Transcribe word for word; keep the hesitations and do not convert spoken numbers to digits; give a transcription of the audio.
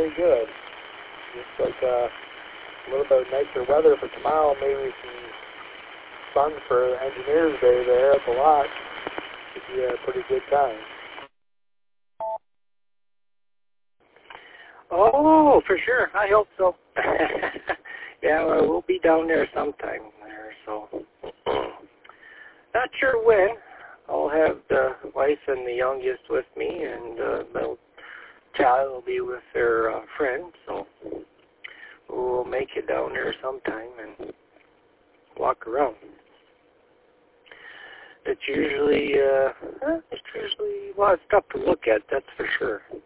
very good. Just like uh, a little bit nicer weather for tomorrow, maybe some fun for Engineers Day there at the lot. Should be a pretty good time. Oh, for sure. I hope so. Yeah, well, we'll be down there sometime there, so not sure when. I'll have the wife and the youngest with me, and uh, the child will be with their uh, friend, so we'll make it down there sometime and walk around. It's usually, uh, it's usually a lot of stuff to look at, that's for sure.